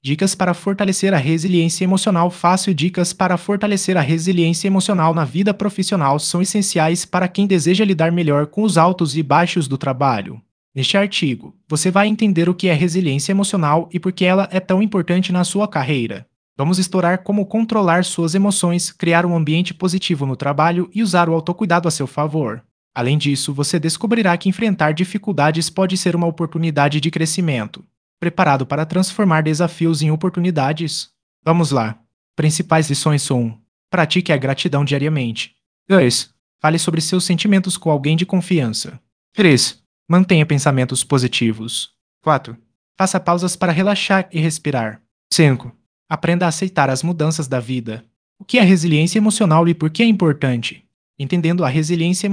Dicas para fortalecer a resiliência emocional fácil. Dicas para fortalecer a resiliência emocional na vida profissional são essenciais para quem deseja lidar melhor com os altos e baixos do trabalho. Neste artigo, você vai entender o que é resiliência emocional e por que ela é tão importante na sua carreira. Vamos explorar como controlar suas emoções, criar um ambiente positivo no trabalho e usar o autocuidado a seu favor. Além disso, você descobrirá que enfrentar dificuldades pode ser uma oportunidade de crescimento. Preparado para transformar desafios em oportunidades? Vamos lá. Principais lições são: 1. Pratique a gratidão diariamente. 2. Fale sobre seus sentimentos com alguém de confiança. 3. Mantenha pensamentos positivos. 4. Faça pausas para relaxar e respirar. 5. Aprenda a aceitar as mudanças da vida. O que é resiliência emocional e por que é importante? Entendendo a resiliência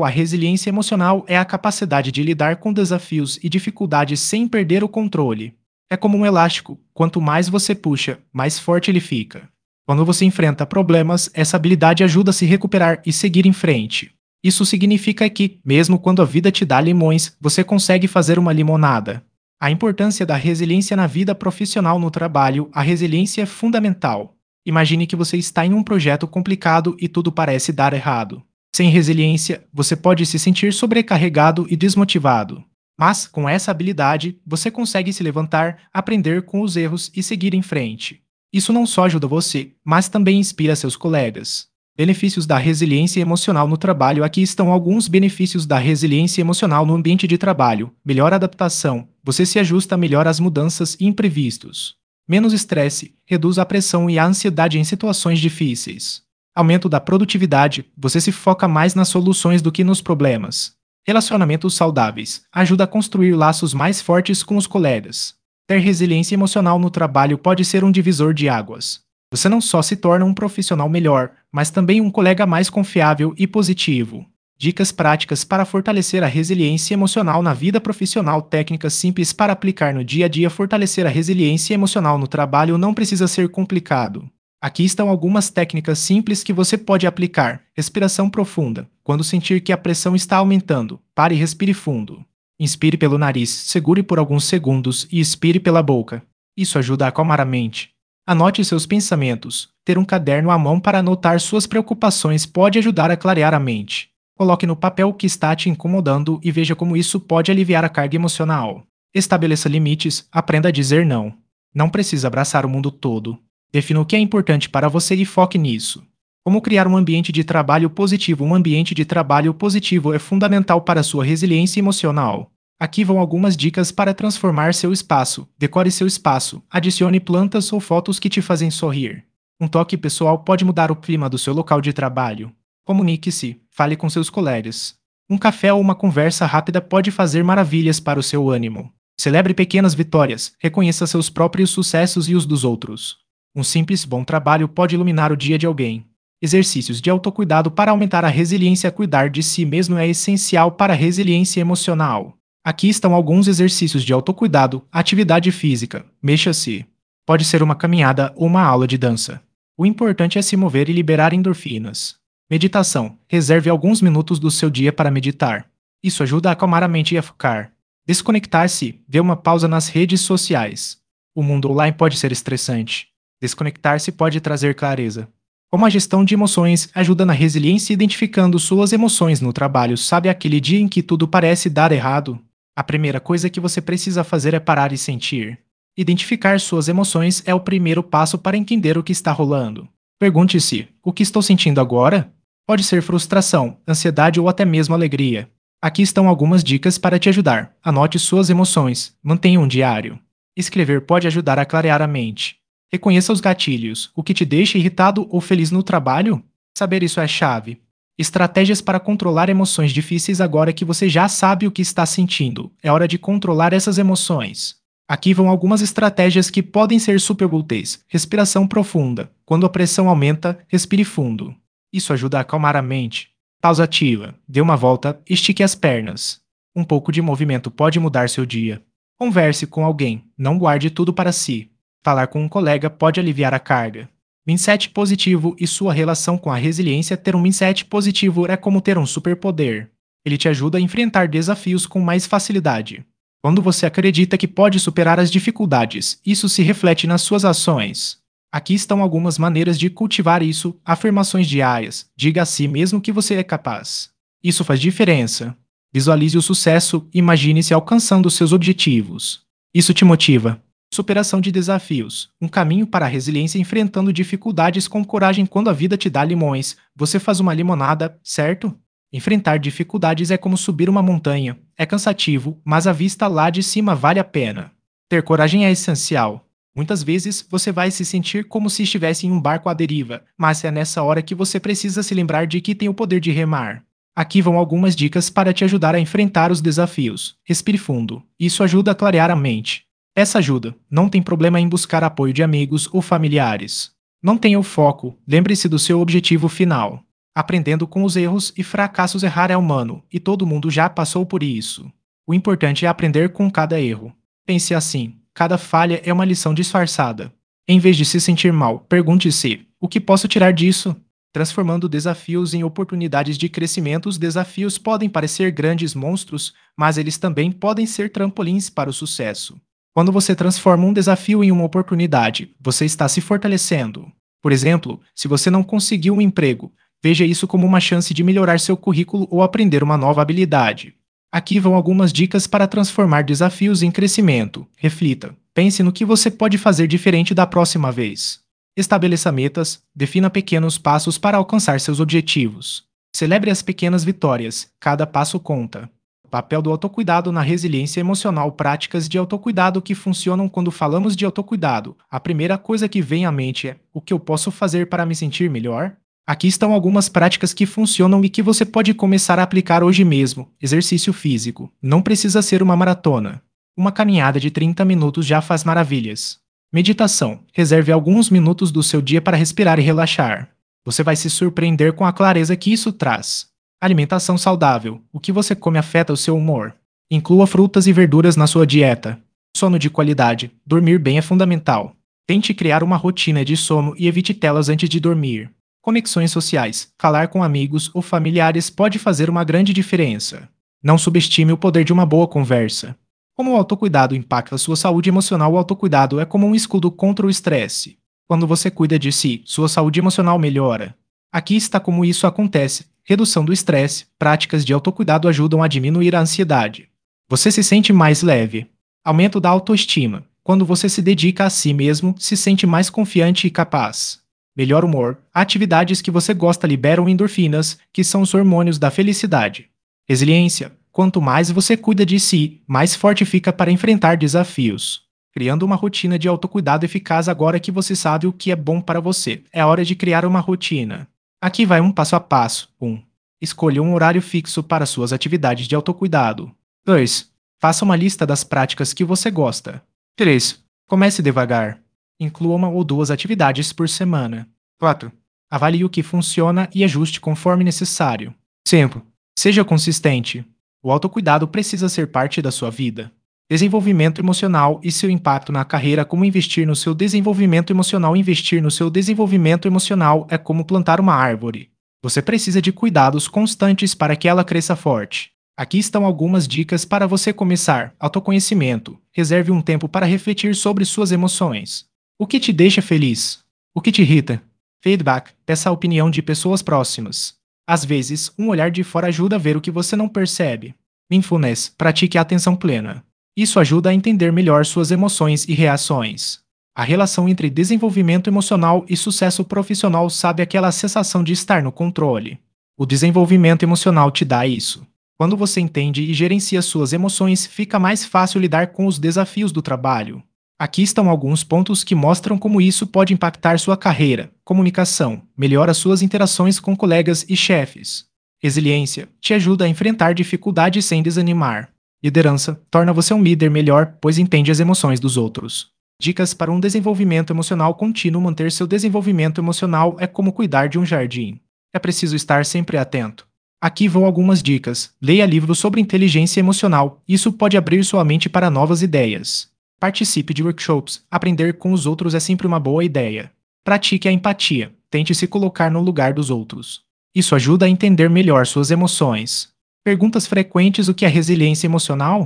emocional é a capacidade de lidar com desafios e dificuldades sem perder o controle. É como um elástico, quanto mais você puxa, mais forte ele fica. Quando você enfrenta problemas, essa habilidade ajuda a se recuperar e seguir em frente. Isso significa que, mesmo quando a vida te dá limões, você consegue fazer uma limonada. A importância da resiliência na vida profissional. No trabalho, a resiliência é fundamental. Imagine que você está em um projeto complicado e tudo parece dar errado. Sem resiliência, você pode se sentir sobrecarregado e desmotivado. Mas, com essa habilidade, você consegue se levantar, aprender com os erros e seguir em frente. Isso não só ajuda você, mas também inspira seus colegas. Benefícios da resiliência emocional no trabalho. Aqui estão alguns benefícios da resiliência emocional no ambiente de trabalho. Melhor adaptação. Você se ajusta melhor às mudanças e imprevistos. Menos estresse. Reduz a pressão e a ansiedade em situações difíceis. Aumento da produtividade. Você se foca mais nas soluções do que nos problemas. Relacionamentos saudáveis. Ajuda a construir laços mais fortes com os colegas. Ter resiliência emocional no trabalho pode ser um divisor de águas. Você não só se torna um profissional melhor, mas também um colega mais confiável e positivo. Dicas práticas para fortalecer a resiliência emocional na vida profissional. Técnicas simples para aplicar no dia a dia. Fortalecer a resiliência emocional no trabalho não precisa ser complicado. Aqui estão algumas técnicas simples que você pode aplicar. Respiração profunda. Quando sentir que a pressão está aumentando, pare e respire fundo. Inspire pelo nariz, segure por alguns segundos e expire pela boca. Isso ajuda a acalmar a mente. Anote seus pensamentos. Ter um caderno à mão para anotar suas preocupações pode ajudar a clarear a mente. Coloque no papel o que está te incomodando e veja como isso pode aliviar a carga emocional. Estabeleça limites, aprenda a dizer não. Não precisa abraçar o mundo todo. Defina o que é importante para você e foque nisso. Como criar um ambiente de trabalho positivo? Um ambiente de trabalho positivo é fundamental para a sua resiliência emocional. Aqui vão algumas dicas para transformar seu espaço. Decore seu espaço. Adicione plantas ou fotos que te fazem sorrir. Um toque pessoal pode mudar o clima do seu local de trabalho. Comunique-se. Fale com seus colegas. Um café ou uma conversa rápida pode fazer maravilhas para o seu ânimo. Celebre pequenas vitórias. Reconheça seus próprios sucessos e os dos outros. Um simples bom trabalho pode iluminar o dia de alguém. Exercícios de autocuidado para aumentar a resiliência. Cuidar de si mesmo é essencial para a resiliência emocional. Aqui estão alguns exercícios de autocuidado. Atividade física. Mexa-se. Pode ser uma caminhada ou uma aula de dança. O importante é se mover e liberar endorfinas. Meditação. Reserve alguns minutos do seu dia para meditar. Isso ajuda a acalmar a mente e a focar. Desconectar-se. Dê uma pausa nas redes sociais. O mundo online pode ser estressante. Desconectar-se pode trazer clareza. Como a gestão de emoções ajuda na resiliência. Identificando suas emoções no trabalho. Sabe aquele dia em que tudo parece dar errado? A primeira coisa que você precisa fazer é parar e sentir. Identificar suas emoções é o primeiro passo para entender o que está rolando. Pergunte-se: o que estou sentindo agora? Pode ser frustração, ansiedade ou até mesmo alegria. Aqui estão algumas dicas para te ajudar. Anote suas emoções. Mantenha um diário. Escrever pode ajudar a clarear a mente. Reconheça os gatilhos. O que te deixa irritado ou feliz no trabalho? Saber isso é chave. Estratégias para controlar emoções difíceis. Agora que você já sabe o que está sentindo, é hora de controlar essas emoções. Aqui vão algumas estratégias que podem ser super úteis. Respiração profunda. Quando a pressão aumenta, respire fundo. Isso ajuda a acalmar a mente. Pausa ativa. Dê uma volta, estique as pernas. Um pouco de movimento pode mudar seu dia. Converse com alguém. Não guarde tudo para si. Falar com um colega pode aliviar a carga. Mindset positivo e sua relação com a resiliência. Ter um mindset positivo é como ter um superpoder. Ele te ajuda a enfrentar desafios com mais facilidade. Quando você acredita que pode superar as dificuldades, isso se reflete nas suas ações. Aqui estão algumas maneiras de cultivar isso: afirmações diárias. Diga a si mesmo que você é capaz. Isso faz diferença. Visualize o sucesso, imagine-se alcançando seus objetivos. Isso te motiva. Superação de desafios. Um caminho para a resiliência enfrentando dificuldades com coragem. Quando a vida te dá limões, você faz uma limonada, certo? Enfrentar dificuldades é como subir uma montanha. É cansativo, mas a vista lá de cima vale a pena. Ter coragem é essencial. Muitas vezes você vai se sentir como se estivesse em um barco à deriva, mas é nessa hora que você precisa se lembrar de que tem o poder de remar. Aqui vão algumas dicas para te ajudar a enfrentar os desafios. Respire fundo. Isso ajuda a clarear a mente. Peça ajuda. Não tem problema em buscar apoio de amigos ou familiares. Não tenha o foco. Lembre-se do seu objetivo final. Aprendendo com os erros e fracassos, errar é humano, e todo mundo já passou por isso. O importante é aprender com cada erro. Pense assim: cada falha é uma lição disfarçada. Em vez de se sentir mal, pergunte-se: o que posso tirar disso? Transformando desafios em oportunidades de crescimento. Os desafios podem parecer grandes monstros, mas eles também podem ser trampolins para o sucesso. Quando você transforma um desafio em uma oportunidade, você está se fortalecendo. Por exemplo, se você não conseguiu um emprego, veja isso como uma chance de melhorar seu currículo ou aprender uma nova habilidade. Aqui vão algumas dicas para transformar desafios em crescimento. Reflita. Pense no que você pode fazer diferente da próxima vez. Estabeleça metas, defina pequenos passos para alcançar seus objetivos. Celebre as pequenas vitórias, cada passo conta. O papel do autocuidado na resiliência emocional. Práticas de autocuidado que funcionam. Quando falamos de autocuidado, a primeira coisa que vem à mente é: o que eu posso fazer para me sentir melhor? Aqui estão algumas práticas que funcionam e que você pode começar a aplicar hoje mesmo. Exercício físico. Não precisa ser uma maratona. Uma caminhada de 30 minutos já faz maravilhas. Meditação. Reserve alguns minutos do seu dia para respirar e relaxar. Você vai se surpreender com a clareza que isso traz. Alimentação saudável. O que você come afeta o seu humor. Inclua frutas e verduras na sua dieta. Sono de qualidade. Dormir bem é fundamental. Tente criar uma rotina de sono e evite telas antes de dormir. Conexões sociais. Falar com amigos ou familiares pode fazer uma grande diferença. Não subestime o poder de uma boa conversa. Como o autocuidado impacta a sua saúde emocional? O autocuidado é como um escudo contra o estresse. Quando você cuida de si, sua saúde emocional melhora. Aqui está como isso acontece. Redução do estresse. Práticas de autocuidado ajudam a diminuir a ansiedade. Você se sente mais leve. Aumento da autoestima. Quando você se dedica a si mesmo, se sente mais confiante e capaz. Melhor humor. Atividades que você gosta liberam endorfinas, que são os hormônios da felicidade. Resiliência. Quanto mais você cuida de si, mais forte fica para enfrentar desafios. Criando uma rotina de autocuidado eficaz. Agora que você sabe o que é bom para você, é hora de criar uma rotina. Aqui vai um passo a passo. 1. Escolha um horário fixo para suas atividades de autocuidado. 2. Faça uma lista das práticas que você gosta. 3. Comece devagar. Inclua uma ou duas atividades por semana. 4. Avalie o que funciona e ajuste conforme necessário. 5. Seja consistente. O autocuidado precisa ser parte da sua vida. Desenvolvimento emocional e seu impacto na carreira. Como investir no seu desenvolvimento emocional? Investir no seu desenvolvimento emocional é como plantar uma árvore. Você precisa de cuidados constantes para que ela cresça forte. Aqui estão algumas dicas para você começar. Autoconhecimento. Reserve um tempo para refletir sobre suas emoções. O que te deixa feliz? O que te irrita? Feedback. Peça a opinião de pessoas próximas. Às vezes, um olhar de fora ajuda a ver o que você não percebe. Mindfulness. Pratique a atenção plena. Isso ajuda a entender melhor suas emoções e reações. A relação entre desenvolvimento emocional e sucesso profissional. Sabe aquela sensação de estar no controle? O desenvolvimento emocional te dá isso. Quando você entende e gerencia suas emoções, fica mais fácil lidar com os desafios do trabalho. Aqui estão alguns pontos que mostram como isso pode impactar sua carreira. Comunicação. Melhora suas interações com colegas e chefes. Resiliência. Te ajuda a enfrentar dificuldades sem desanimar. Liderança. Torna você um líder melhor, pois entende as emoções dos outros. Dicas para um desenvolvimento emocional contínuo. Manter seu desenvolvimento emocional é como cuidar de um jardim. É preciso estar sempre atento. Aqui vão algumas dicas. Leia livros sobre inteligência emocional. Isso pode abrir sua mente para novas ideias. Participe de workshops. Aprender com os outros é sempre uma boa ideia. Pratique a empatia. Tente se colocar no lugar dos outros. Isso ajuda a entender melhor suas emoções. Perguntas frequentes: o que é resiliência emocional?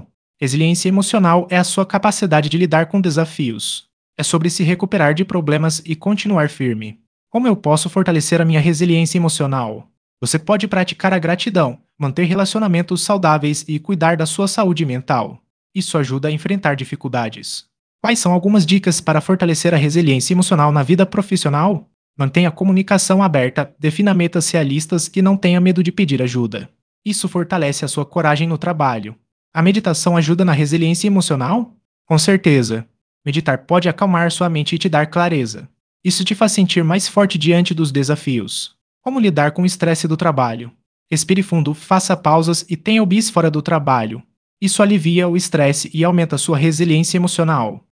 Resiliência emocional é a sua capacidade de lidar com desafios. É sobre se recuperar de problemas e continuar firme. Como eu posso fortalecer a minha resiliência emocional? Você pode praticar a gratidão, manter relacionamentos saudáveis e cuidar da sua saúde mental. Isso ajuda a enfrentar dificuldades. Quais são algumas dicas para fortalecer a resiliência emocional na vida profissional? Mantenha a comunicação aberta, defina metas realistas e não tenha medo de pedir ajuda. Isso fortalece a sua coragem no trabalho. A meditação ajuda na resiliência emocional? Com certeza. Meditar pode acalmar sua mente e te dar clareza. Isso te faz sentir mais forte diante dos desafios. Como lidar com o estresse do trabalho? Respire fundo, faça pausas e tenha hobbies fora do trabalho. Isso alivia o estresse e aumenta sua resiliência emocional.